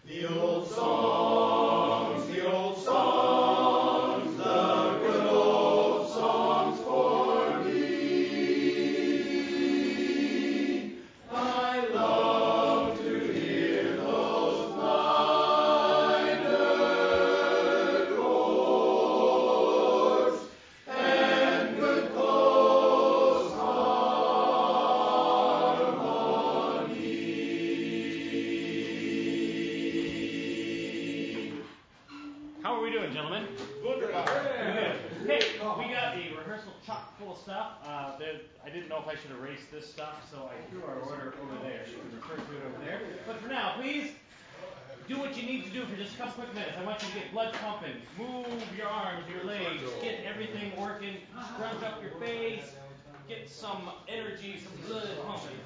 The old songs, the old songs, the good old songs for me. I love to hear those minor chords and good close harmony. How are we doing, gentlemen? Good. Good. Hey, we got a rehearsal chock full of stuff. I didn't know if I should erase this stuff, so I threw our order over there. You can refer to it over there. But for now, please do what you need to do for just a couple quick minutes. I want you to get blood pumping, move your arms, your legs, get everything working, scrunch up your face, get some energy, some blood pumping.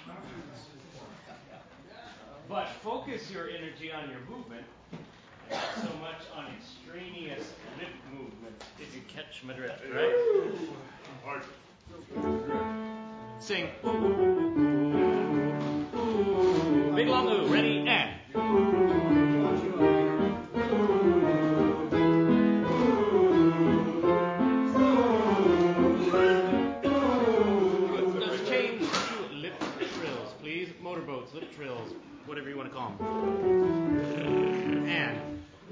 But focus your energy on your movement, not so much on extraneous lip movement, if you catch my drift, right? Sing. Ooh, ooh, ooh, ooh, ooh. Big long ooh. Ready, and. Good. Let's change to lip trills, please. Motorboats, lip trills, whatever you want to call them. And.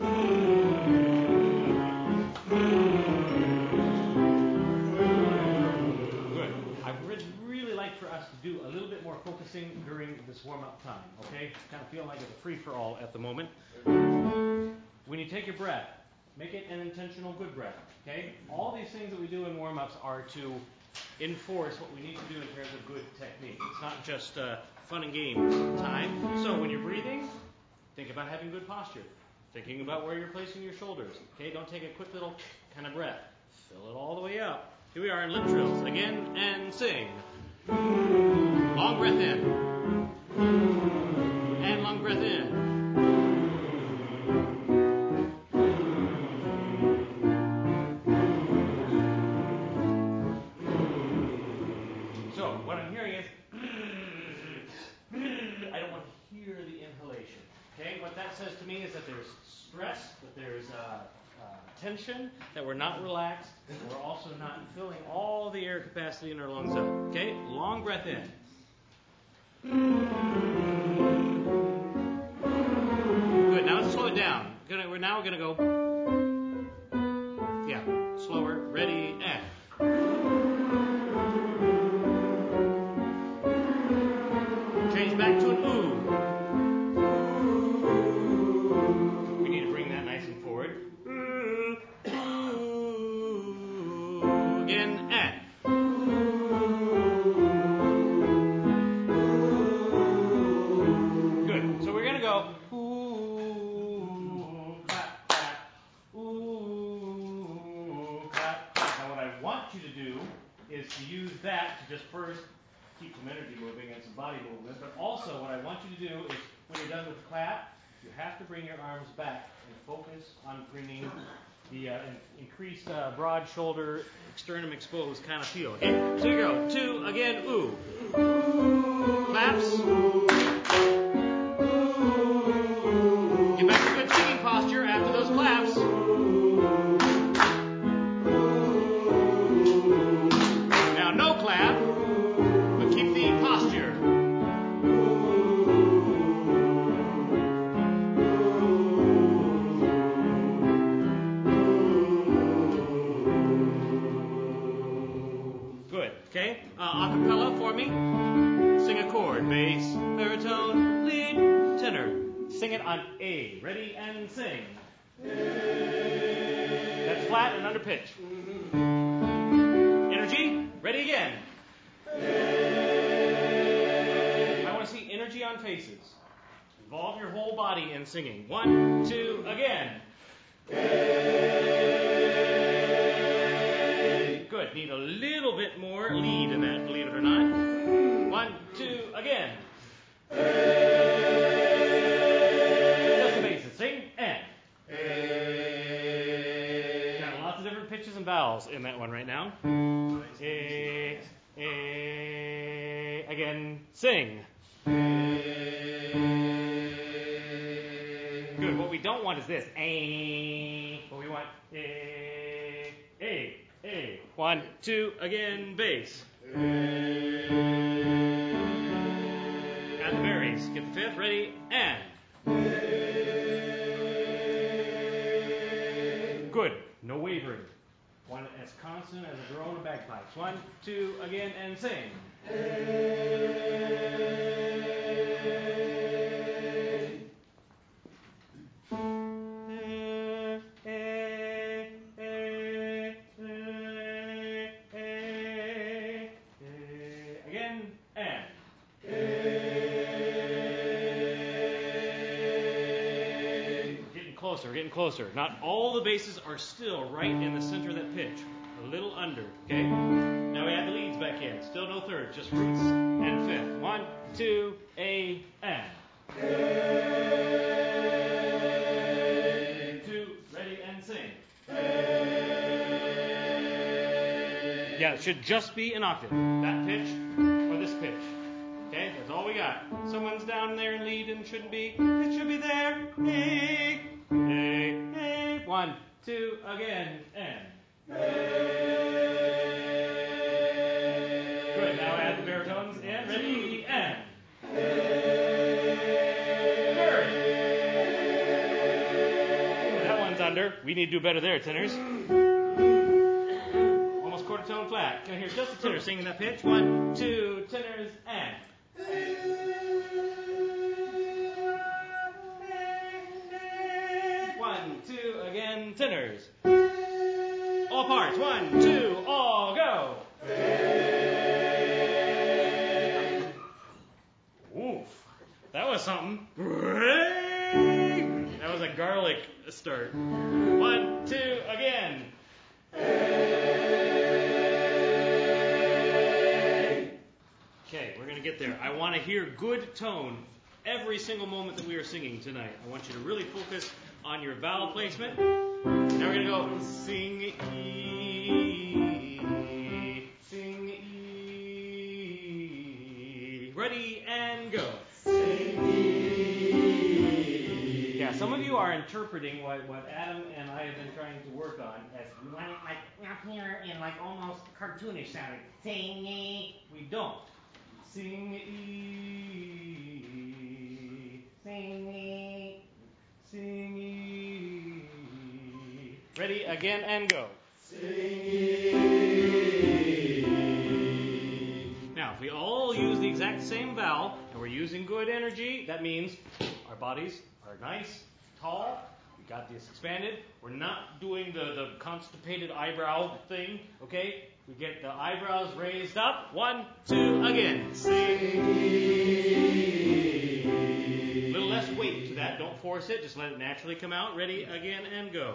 Good. I would really like for us to do a little bit more focusing during this warm-up time, okay? Kind of feeling like it's a free-for-all at the moment. When you take your breath, make it an intentional good breath, okay? All these things that we do in warm-ups are to enforce what we need to do in terms of good technique. It's not just fun and games time. So when you're breathing, think about having good posture. Thinking about where you're placing your shoulders. Okay, don't take a quick little kind of breath. Fill it all the way up. Here we are in lip trills. Again, and sing. Long breath in. And long breath in. So, what I'm hearing is, I don't want to hear the inhalation. Okay, what that says to me is that there's stress, that there's tension, that we're not relaxed, and we're also not filling all the air capacity in our lungs up. Okay, long breath in. Good, now let's slow it down. We're going to go, yeah, slower, ready, and. Change back to an ooh. We need to bring that nice and forward. Again, and. Good. So we're going to go ooh, clap, clap, ooh, clap, clap. Now what I want you to do is to use that to just first keep some energy moving and some body movement, but also what I want you to do is when you're done with the clap, you have to bring your arms back and focus on bringing the increased broad shoulder, sternum exposed kind of feel. Okay, so you go. 2, again, ooh. Claps. Get back to good singing posture after those claps. Now, no clap, but keep the posture. Good. Okay. Acapella for me. Sing a chord. Bass, baritone, lead, tenor. Sing it on A. Ready and sing. That's flat and under pitch. Energy. Ready again. I want to see energy on faces. Involve your whole body in singing. 1, 2, again. Good. Need a little bit more lead in that, believe it or not. 1, 2, again. Just the bases. Sing and. Got lots of different pitches and vowels in that one right now. Again, sing. Good. What we don't want is this. A. What we want. A. A. A. 1, 2. Again. Bass. Add the berries. Get the fifth. Ready. And. Good. No wavering. One as constant as a drone of bagpipes. 1, 2. Again. And sing. Again, and. We're getting closer. Not all the basses are still right in the center of that pitch. A little under, okay? Now we add the leads back in. Still no thirds, just roots and fifth. 1, 2, A, and. 2, ready, and sing. Yeah, it should just be an octave. That pitch or this pitch. Okay, that's all we got. Someone's down there in lead and shouldn't be. It should be there. A, A, A. 1, 2, again, and. Good, now add the baritones and ready, and. Very. That one's under. We need to do better there, tenors. Almost quarter tone flat. Can I hear just the tenor singing that pitch? 1, 2, tenors, and. 1, 2, again, tenors. All parts. 1, 2, all go. Oof. That was something. That was a garlic start. 1, 2, again. Okay, we're going to get there. I want to hear good tone every single moment that we are singing tonight. I want you to really focus on your vowel placement. Now we're going to go sing E, sing E. Ready and go. Sing E. Yeah, some of you are interpreting what Adam and I have been trying to work on as like up here in like almost cartoonish sounding. Sing E. We don't. Sing E, sing E, sing E. Ready, again, and go. Sing E. Now, if we all use the exact same vowel, and we're using good energy, that means our bodies are nice, tall, we got this expanded, we're not doing the constipated eyebrow thing, okay? We get the eyebrows raised up. 1, 2, again. Sing. A little less weight to that. Don't force it. Just let it naturally come out. Ready, again, and go.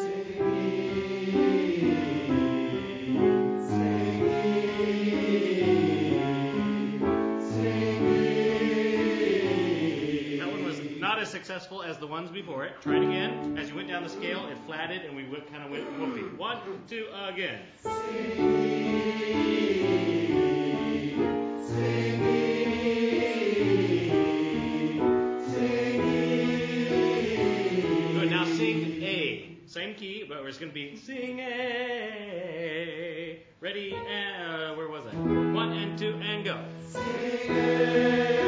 That one was not as successful as the ones before it. Try it again. As you went down the scale, it flatted and we kind of went whoopee. 1, 2, again. Good, now sing A. Same key, but it's going to be sing A. Ready, and where was I? 1 and 2 and go. Sing A.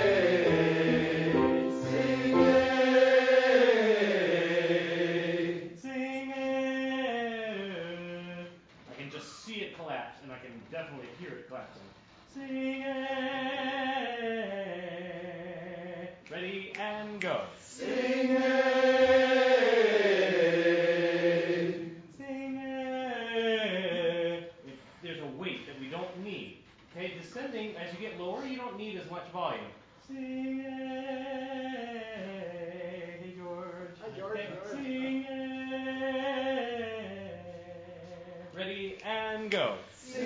And I can definitely hear it collapsing. Sing it. Ready and go. Sing it. Sing it. There's a weight that we don't need. Okay, descending, as you get lower, you don't need as much volume. Sing it. Hey, George. Hi, George. Okay. Sing it. Ready and go. Sing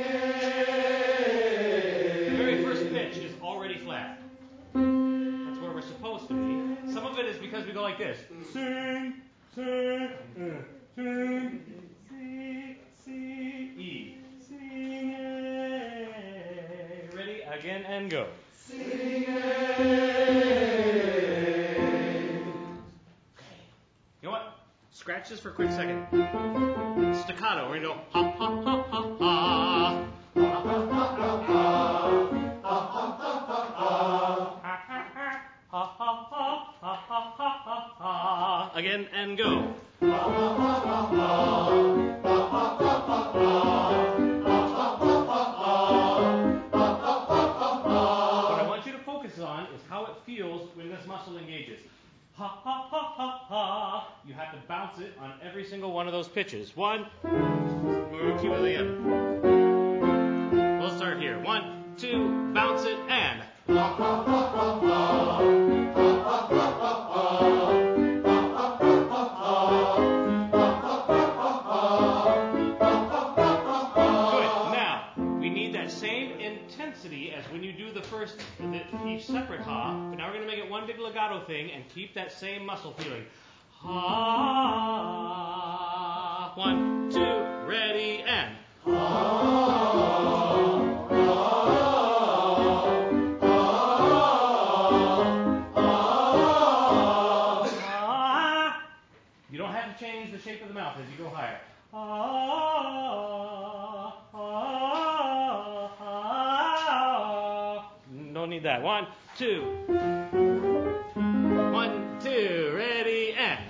it. The very first pitch is already flat. That's where we're supposed to be. Some of it is because we go like this. Sing, sing, sing, C, E. Sing it. Ready? Again and go. Sing it. scratch this for a quick second. Staccato. We're going to go ha, ha, ha, ha, ha. Again, and go. What I want you to focus on is how it feels when this muscle engages. Ha, ha, ha, ha, ha. You have to bounce it on every single one of those pitches. One. We'll keep it again. We'll start here. 1, 2, bounce it, and. Ha, ha, ha, ha, ha. As when you do the first, each separate ha, but now we're going to make it one big legato thing and keep that same muscle feeling. Ha. 1, 2, ready, and. You don't have to change the shape of the mouth as you go higher. Don't need that. 1, 2. 1, 2. Ready, and.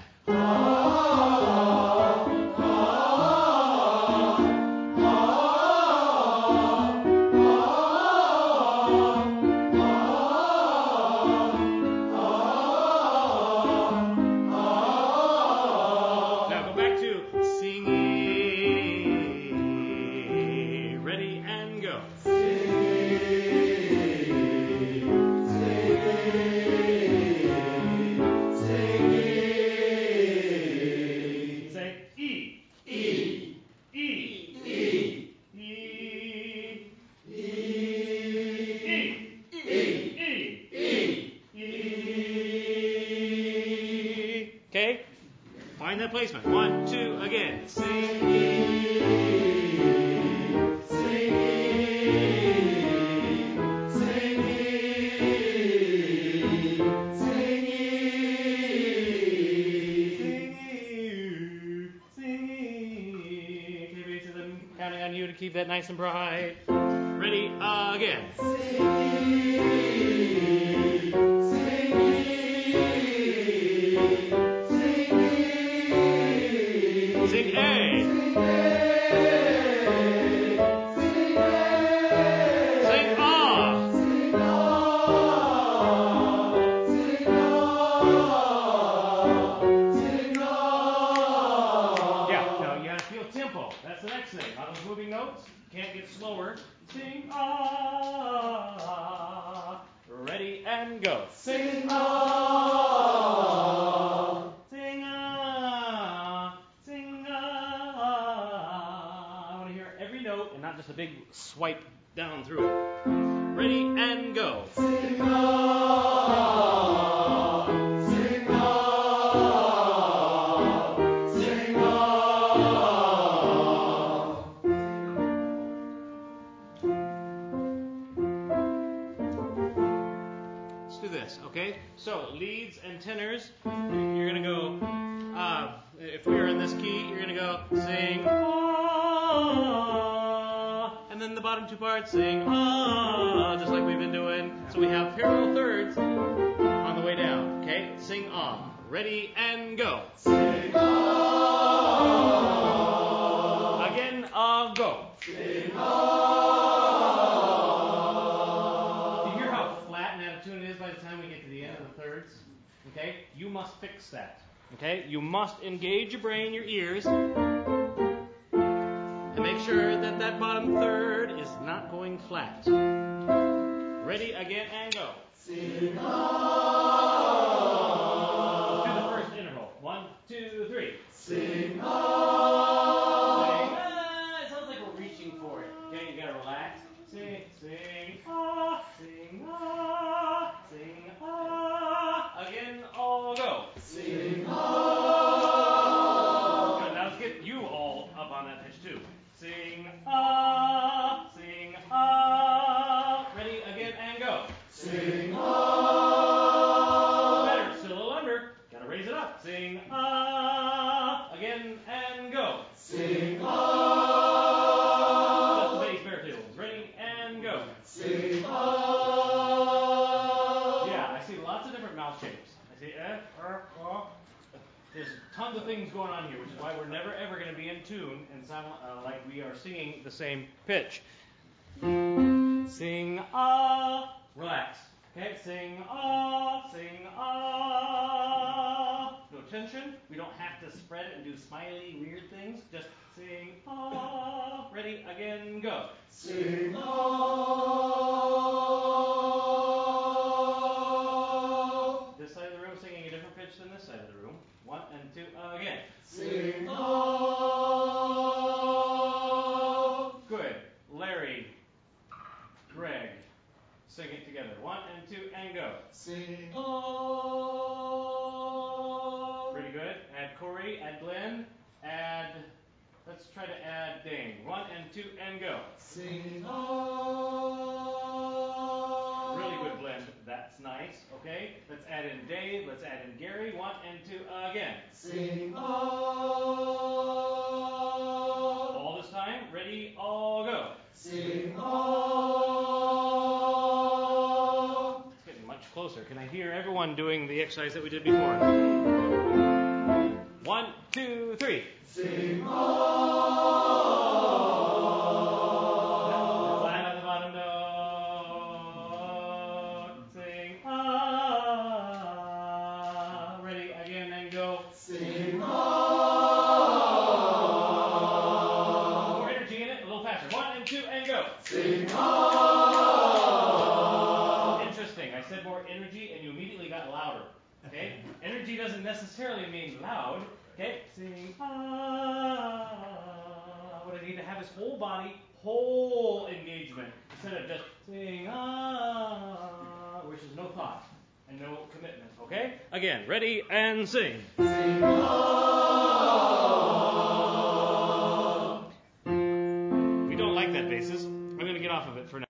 Now go back to singing. Ready, and go. Okay? Find that placement. 1, 2, again. Okay, bases, I'm counting on you to keep that nice and bright. Ready, again. Sing A. Sing Ah. Yeah, now you gotta feel tempo. That's the next thing. On those moving notes, can't get slower. Sing Ah. Ready, and go. Sing Ah. Sing Ah. Sing Ah. I want to hear every note and not just a big swipe down through it. Ready, and go. Sing Ah. Sing Ah. Sing Ah. Let's do this, okay? So, leads and tenors, you're going to go, if we are in this key, you're going to go sing ah, and then the bottom two parts sing ah, just like we've been doing. So we have parallel thirds on the way down, okay? Sing ah. Ready, and go. Sing ah. Again, go. Sing ah. Do you hear how flat and out of tune it is by the time we get to the end of the thirds? Okay? You must fix that. Okay? You must engage your brain, your ears, and make sure that that bottom third is not going flat. Ready, again, and go. Sing ah. Let's do the first interval. 1, 2, 3. Sing ah. Sing ah. It sounds like we're reaching for it. Okay, you gotta relax. Sing, sing ah, sing ah, sing ah. Again, all go. Sing ah. Good. Now let's get you all up on that pitch too. Sing ah, sing ah. Ready, again, and go. Sing ah. Better, still a little under. Gotta raise it up. Sing ah. See, there's tons of things going on here, which is why we're never ever going to be in tune and sound like we are singing the same pitch. Sing ah, relax. Okay, sing ah, sing ah. No tension. We don't have to spread it and do smiley weird things. Just sing ah. Ready? Again, go. Sing ah. This side of the room singing a different pitch than this side of the room. 1 and 2 again. Sing ah. Good. Larry, Greg, sing it together. 1 and 2 and go. Sing ah. Pretty good. Add Corey, add Glenn, add, let's try to add Dane. 1 and 2 and go. Sing ah. Really good blend. That's nice. Okay. Let's add in Dave. Let's add in Gary. 1 and 2 again. Sing ah. All this time. Ready? All go. Sing ah. It's getting much closer. Can I hear everyone doing the exercise that we did before? 1, 2, 3. Sing ah. Flat on the bottom note. Sing ah. Ready? Again and go. Sing ah. More energy in it. A little faster. 1 and 2 and go. Sing ah. Interesting. I said more energy and you immediately got louder. Okay? Energy doesn't necessarily mean loud. Okay? Sing ah. What I need to have is whole body, whole engagement, instead of just sing ah, which is no thought and no commitment. Okay? Again, ready and sing. Sing ah. We don't like that basis. I'm going to get off of it for now.